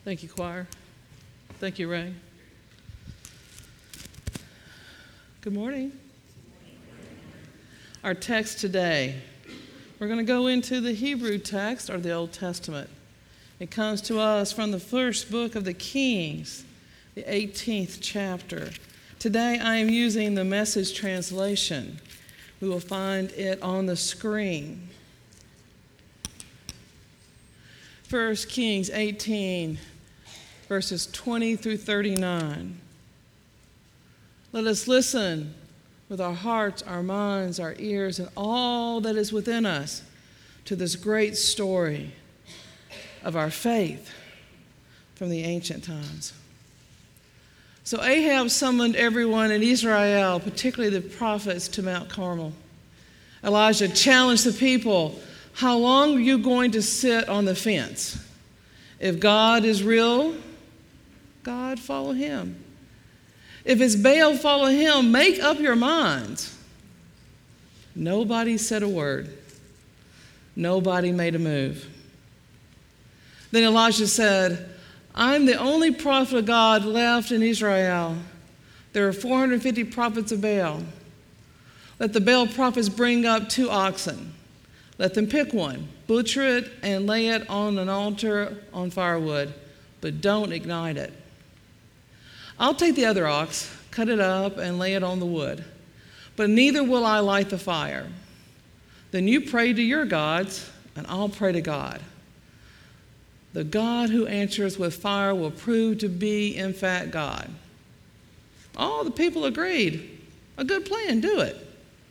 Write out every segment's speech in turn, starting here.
Thank you, choir. Thank you, Ray. Good morning. Our text today, we're going to go into the Hebrew text, or the Old Testament. It comes to us from the first book of the Kings, the 18th chapter. Today I am using the Message translation. We will find it on the screen. 1 Kings 18, verses 20 through 39. Let us listen with our hearts, our minds, our ears, and all that is within us to this great story of our faith from the ancient times. So Ahab summoned everyone in Israel, particularly the prophets, to Mount Carmel. Elijah challenged the people, how long are you going to sit on the fence? If God is real, God, follow him. If it's Baal, follow him. Make up your minds. Nobody said a word. Nobody made a move. Then Elijah said, I'm the only prophet of God left in Israel. There are 450 prophets of Baal. Let the Baal prophets bring up 2 oxen. Let them pick one, butcher it, and lay it on an altar on firewood, but don't ignite it. I'll take the other ox, cut it up, and lay it on the wood, but neither will I light the fire. Then you pray to your gods, and I'll pray to God. The God who answers with fire will prove to be, in fact, God. All the people agreed. A good plan, do it.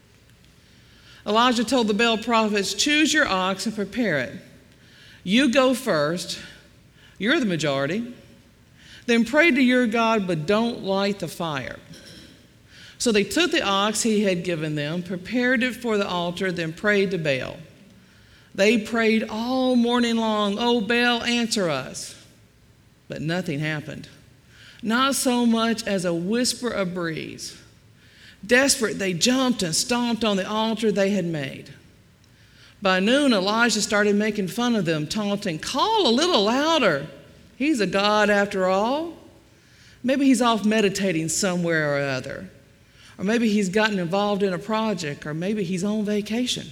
Elijah told the Baal prophets, choose your ox and prepare it. You go first. You're the majority. Then pray to your God, but don't light the fire. So they took the ox he had given them, prepared it for the altar, then prayed to Baal. They prayed all morning long, oh, Baal, answer us. But nothing happened. Not so much as a whisper of breeze. Desperate, they jumped and stomped on the altar they had made. By noon, Elijah started making fun of them, taunting, call a little louder. He's a god after all. Maybe he's off meditating somewhere or other. Or maybe he's gotten involved in a project, or maybe he's on vacation.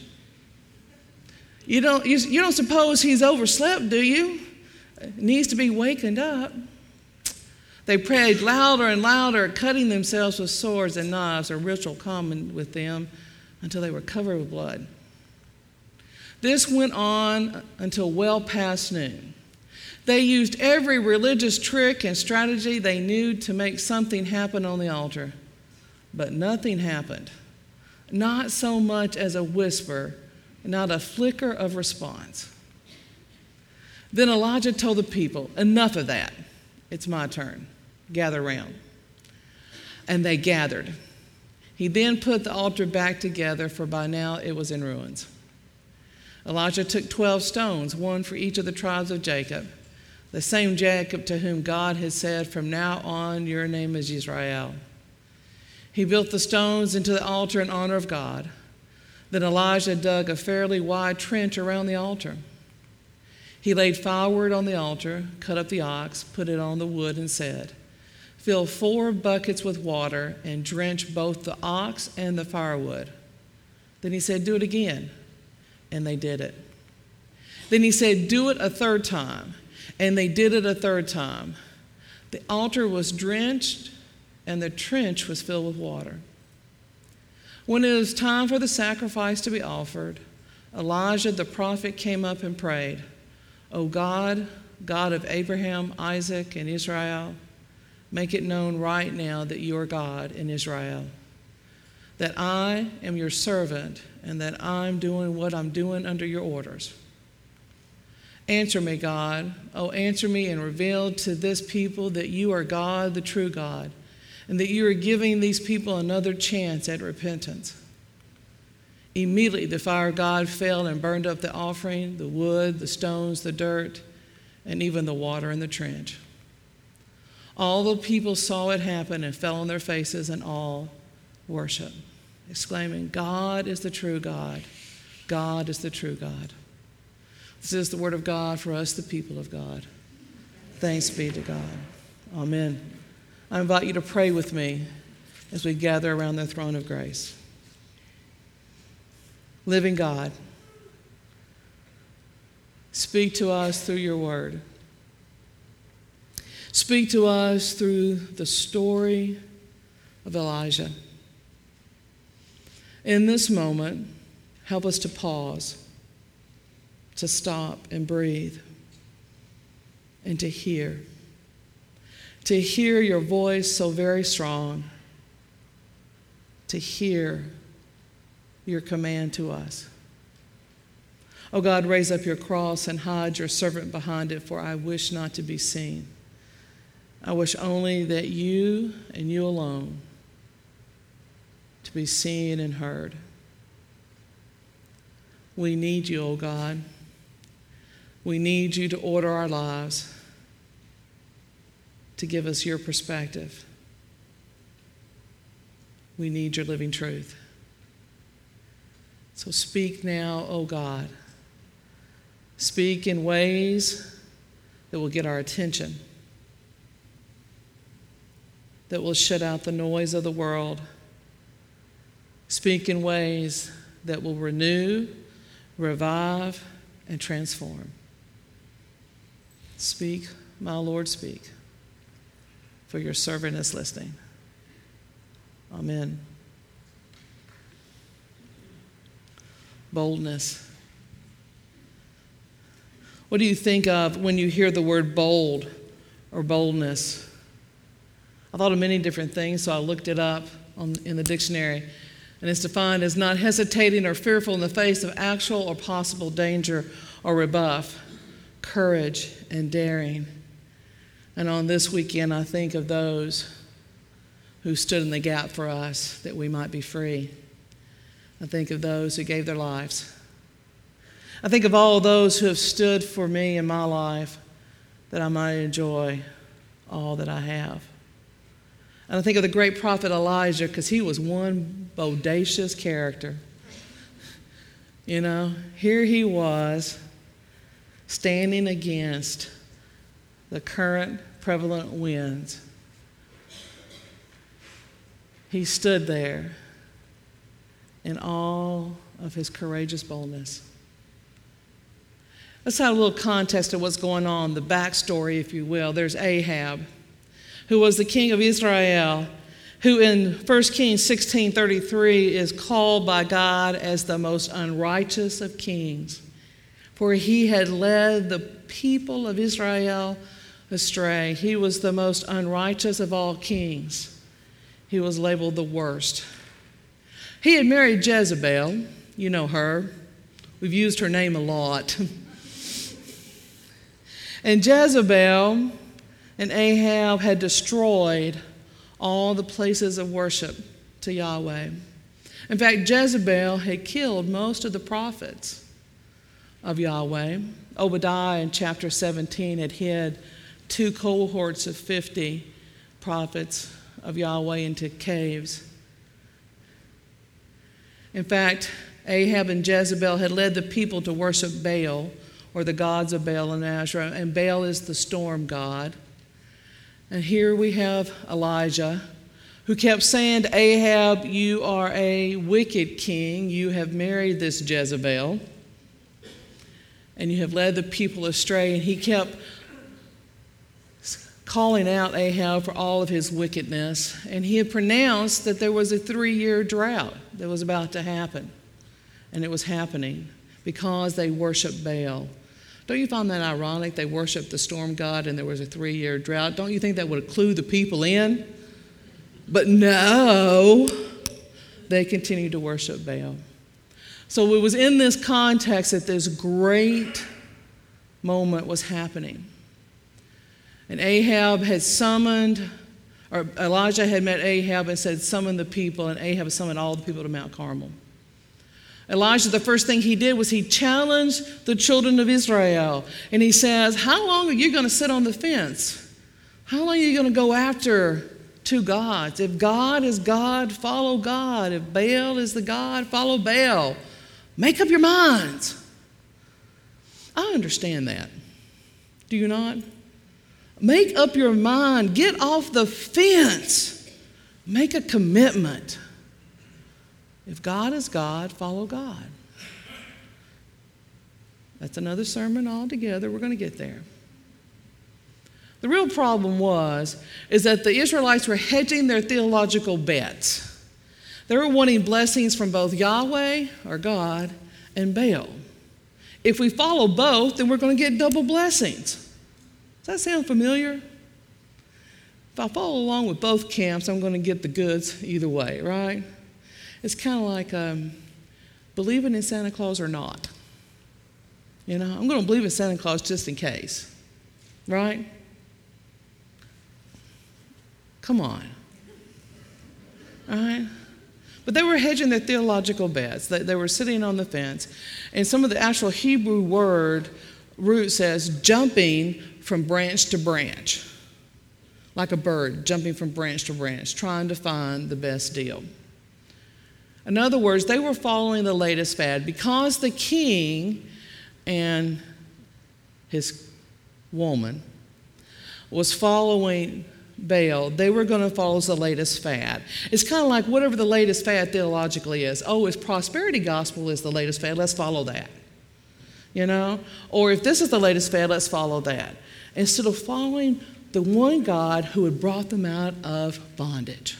You don't suppose he's overslept, do you? Needs to be wakened up. They prayed louder and louder, cutting themselves with swords and knives, a ritual common with them, until they were covered with blood. This went on until well past noon. They used every religious trick and strategy they knew to make something happen on the altar, but nothing happened. Not so much as a whisper, not a flicker of response. Then Elijah told the people, enough of that. It's my turn. Gather round. And they gathered. He then put the altar back together, for by now it was in ruins. Elijah took 12 stones, one for each of the tribes of Jacob, the same Jacob to whom God had said, from now on your name is Israel. He built the stones into the altar in honor of God. Then Elijah dug a fairly wide trench around the altar. He laid firewood on the altar, cut up the ox, put it on the wood, and said, fill 4 buckets with water and drench both the ox and the firewood. Then he said, do it again. And they did it. Then he said, do it a 3rd time. And they did it a 3rd time. The altar was drenched and the trench was filled with water. When it was time for the sacrifice to be offered, Elijah the prophet came up and prayed, O God, God of Abraham, Isaac, and Israel, make it known right now that you are God in Israel, that I am your servant and that I'm doing what I'm doing under your orders. Answer me, God. Oh, answer me and reveal to this people that you are God, the true God, and that you are giving these people another chance at repentance. Immediately the fire of God fell and burned up the offering, the wood, the stones, the dirt, and even the water in the trench. All the people saw it happen and fell on their faces, and all worshiped, exclaiming, God is the true God. God is the true God. This is the word of God for us, the people of God. Thanks be to God. Amen. I invite you to pray with me as we gather around the throne of grace. Living God, speak to us through your word. Speak to us through the story of Elijah. In this moment, help us to pause, to stop and breathe, and to hear. To hear your voice so very strong, to hear your command to us. Oh God, raise up your cross and hide your servant behind it, for I wish not to be seen. I wish only that you and you alone to be seen and heard. We need you, oh God. We need you to order our lives, to give us your perspective. We need your living truth. So speak now, oh God. Speak in ways that will get our attention, that will shut out the noise of the world. Speak in ways that will renew, revive, and transform. Speak, my Lord, speak, for your servant is listening. Amen. Boldness. What do you think of when you hear the word bold or boldness? I thought of many different things, so I looked it up in the dictionary. And it's defined as not hesitating or fearful in the face of actual or possible danger or rebuff, courage and daring. And on this weekend, I think of those who stood in the gap for us that we might be free. I think of those who gave their lives. I think of all those who have stood for me in my life that I might enjoy all that I have. And I think of the great prophet Elijah, because he was one bodacious character. You know, here he was standing against the current prevalent winds. He stood there in all of his courageous boldness. Let's have a little context of what's going on, the backstory, if you will. There's Ahab, who was the king of Israel, who in 1 Kings 16:33 is called by God as the most unrighteous of kings, for he had led the people of Israel astray. He was the most unrighteous of all kings. He was labeled the worst. He had married Jezebel. You know her. We've used her name a lot. And Jezebel and Ahab had destroyed all the places of worship to Yahweh. In fact, Jezebel had killed most of the prophets of Yahweh. Obadiah in chapter 17 had hid 2 cohorts of 50 prophets of Yahweh into caves. In fact, Ahab and Jezebel had led the people to worship Baal, or the gods of Baal and Asherah, and Baal is the storm god. And here we have Elijah, who kept saying to Ahab, "You are a wicked king. You have married this Jezebel, and you have led the people astray." And he kept calling out Ahab for all of his wickedness. And he had pronounced that there was a 3-year drought that was about to happen. And it was happening because they worshiped Baal. Don't you find that ironic? They worshiped the storm god and there was a 3-year drought. Don't you think that would clue the people in? But no, they continued to worship Baal. So it was in this context that this great moment was happening. And Ahab had summoned, or Elijah had met Ahab and said, "Summon the people," and Ahab summoned all the people to Mount Carmel. Elijah, the first thing he did was he challenged the children of Israel. And he says, how long are you going to sit on the fence? How long are you going to go after 2 gods? If God is God, follow God. If Baal is the god, follow Baal. Make up your minds. I understand that. Do you not? Make up your mind. Get off the fence. Make a commitment. If God is God, follow God. That's another sermon altogether. We're going to get there. The real problem is that the Israelites were hedging their theological bets. They were wanting blessings from both Yahweh, or God, and Baal. If we follow both, then we're going to get double blessings. Does that sound familiar? If I follow along with both camps, I'm going to get the goods either way, right? It's kind of like believing in Santa Claus or not. You know, I'm going to believe in Santa Claus just in case, right? Come on. All right? But they were hedging their theological bets. They were sitting on the fence. And some of the actual Hebrew word root says jumping from branch to branch, like a bird jumping from branch to branch, trying to find the best deal. In other words, they were following the latest fad. Because the king and his woman was following Baal, they were going to follow the latest fad. It's kind of like whatever the latest fad theologically is. Oh, if prosperity gospel is the latest fad, let's follow that. You know? Or if this is the latest fad, let's follow that. Instead of following the one God who had brought them out of bondage.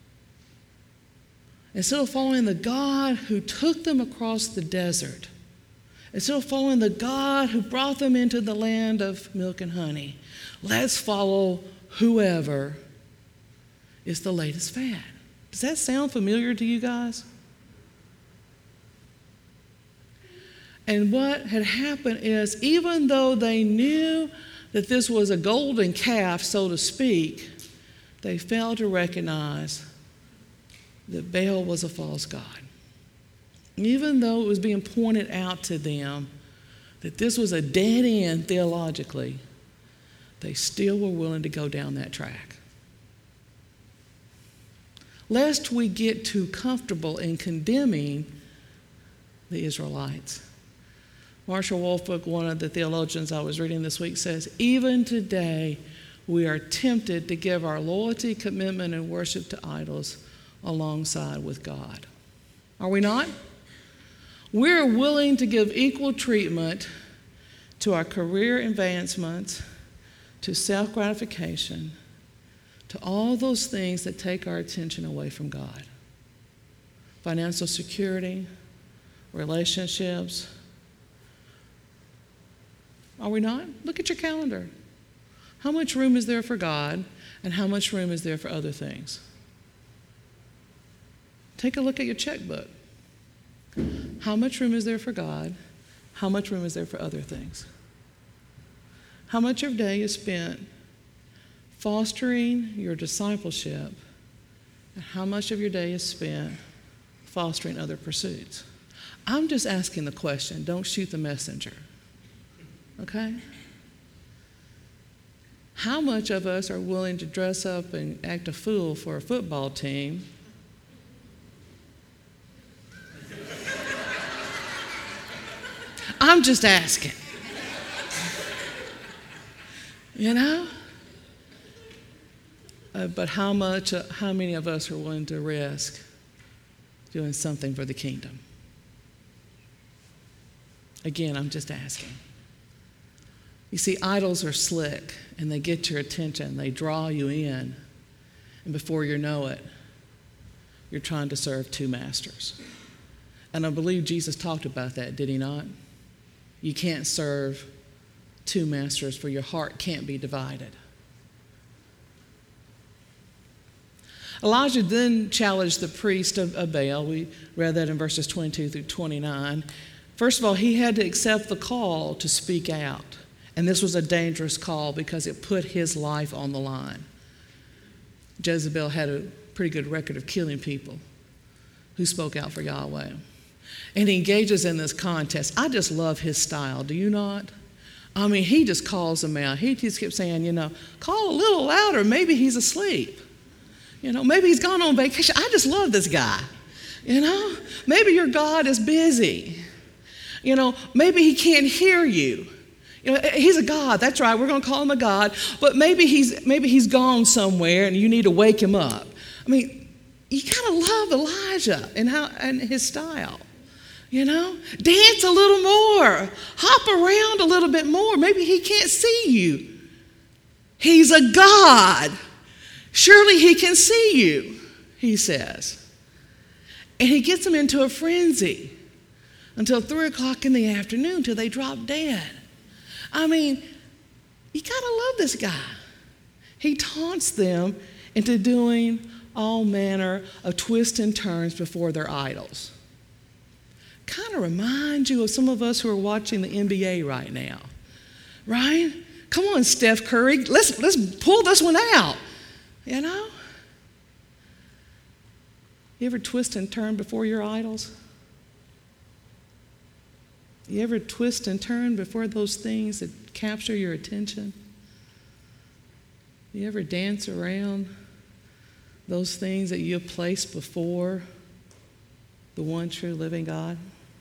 Instead of following the God who took them across the desert. Instead of following the God who brought them into the land of milk and honey. Let's follow whoever is the latest fad. Does that sound familiar to you guys? And what had happened is, even though they knew that this was a golden calf, so to speak, they failed to recognize that Baal was a false god. Even though it was being pointed out to them that this was a dead end theologically, they still were willing to go down that track. Lest we get too comfortable in condemning the Israelites. Marshall Wolfbook, one of the theologians I was reading this week, says, even today we are tempted to give our loyalty, commitment, and worship to idols alongside with God. Are we not? We're willing to give equal treatment to our career advancements, to self-gratification, to all those things that take our attention away from God. Financial security, relationships. Are we not? Look at your calendar. How much room is there for God, and how much room is there for other things? Take a look at your checkbook. How much room is there for God? How much room is there for other things? How much of your day is spent fostering your discipleship, and how much of your day is spent fostering other pursuits? I'm just asking the question. Don't shoot the messenger. Okay? How much of us are willing to dress up and act a fool for a football team? I'm just asking. You know? But how many of us are willing to risk doing something for the kingdom? Again, I'm just asking. You see, idols are slick, and they get your attention. They draw you in, and before you know it, you're trying to serve two masters. And I believe Jesus talked about that, did he not? You can't serve two masters, for your heart can't be divided. Elijah then challenged the priest of Baal. We read that in verses 22 through 29. First of all, he had to accept the call to speak out. And this was a dangerous call because it put his life on the line. Jezebel had a pretty good record of killing people who spoke out for Yahweh. And he engages in this contest. I just love his style. Do you not? I mean, he just calls them out. He just kept saying, call a little louder. Maybe he's asleep. Maybe he's gone on vacation. I just love this guy. Maybe your God is busy. Maybe he can't hear you. He's a god. That's right. We're going to call him a god. But maybe he's gone somewhere and you need to wake him up. I mean, you kind of love Elijah and his style. Dance a little more. Hop around a little bit more. Maybe he can't see you. He's a god. Surely he can see you, he says. And he gets them into a frenzy until 3 o'clock in the afternoon till they drop dead. I mean, you gotta love this guy. He taunts them into doing all manner of twists and turns before their idols. Kind of reminds you of some of us who are watching the NBA right now, right? Come on, Steph Curry, let's pull this one out, You ever twist and turn before your idols? You ever twist and turn before those things that capture your attention? You ever dance around those things that you have placed before the one true living God?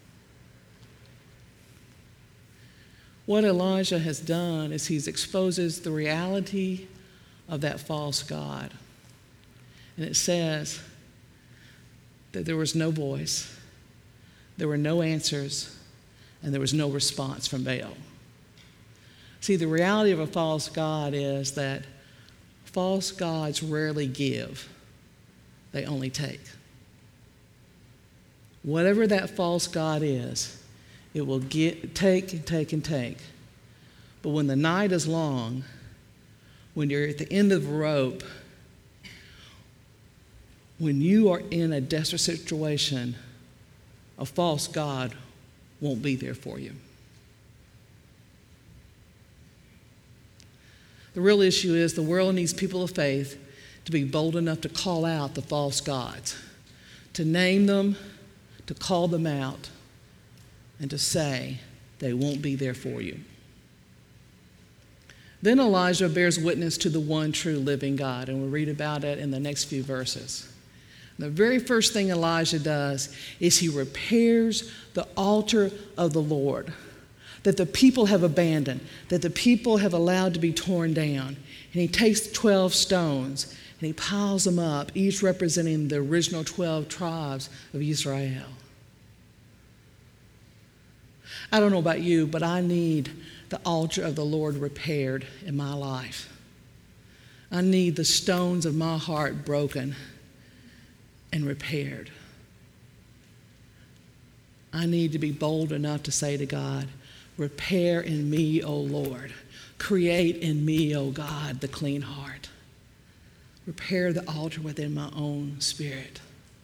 What Elijah has done is he exposes the reality of that false god. And it says that there was no voice, there were no answers, and there was no response from Baal. See, the reality of a false god is that false gods rarely give, they only take. Whatever that false god is, it will take and take and take. But when the night is long, when you're at the end of the rope, when you are in a desperate situation, a false god won't be there for you. The real issue is the world needs people of faith to be bold enough to call out the false gods, to name them, to call them out, and to say they won't be there for you. Then Elijah bears witness to the one true living God, and we'll read about it in the next few verses. The very first thing Elijah does is he repairs the altar of the Lord that the people have abandoned, that the people have allowed to be torn down. And he takes 12 stones and he piles them up, each representing the original 12 tribes of Israel. I don't know about you, but I need the altar of the Lord repaired in my life. I need the stones of my heart broken and repaired. I need to be bold enough to say to God, repair in me, O Lord. Create in me, O God, the clean heart. Repair the altar within my own spirit.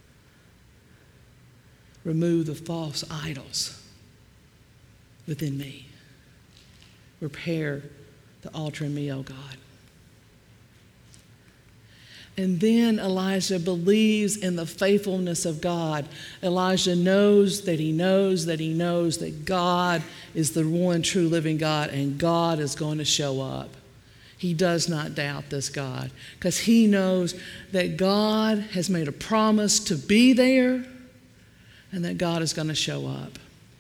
Remove the false idols within me. Repair the altar in me, O God. And then Elijah believes in the faithfulness of God. Elijah knows that God is the one true living God, and God is going to show up. He does not doubt this God because he knows that God has made a promise to be there and that God is going to show up.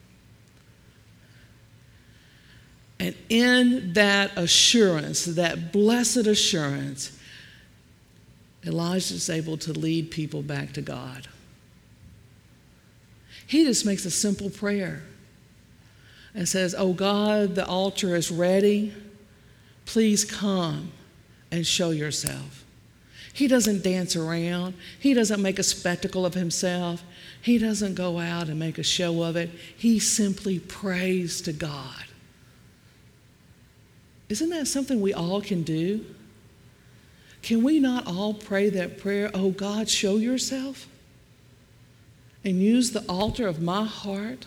And in that assurance, that blessed assurance, Elijah is able to lead people back to God. He just makes a simple prayer and says, "Oh God, the altar is ready. Please come and show yourself." He doesn't dance around. He doesn't make a spectacle of himself. He doesn't go out and make a show of it. He simply prays to God. Isn't that something we all can do? Can we not all pray that prayer, "Oh God, show yourself," and use the altar of my heart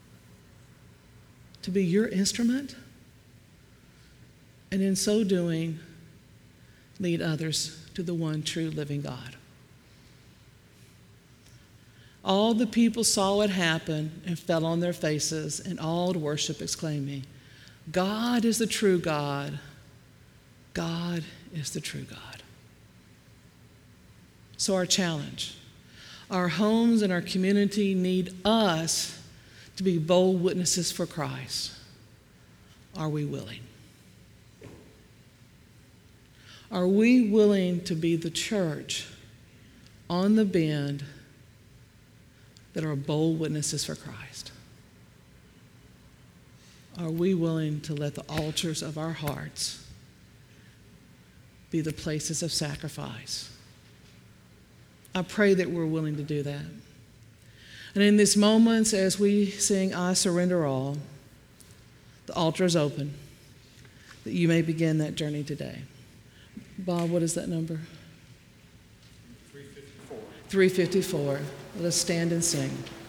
to be your instrument? And in so doing, lead others to the one true living God. All the people saw it happen and fell on their faces, and all to worship, exclaiming, "God is the true God. God is the true God." So our challenge, our homes and our community need us to be bold witnesses for Christ. Are we willing? Are we willing to be the church on the bend that are bold witnesses for Christ? Are we willing to let the altars of our hearts be the places of sacrifice? I pray that we're willing to do that. And in these moments, as we sing, I Surrender All, the altar is open, that you may begin that journey today. Bob, what is that number? 354. 354. Let us stand and sing.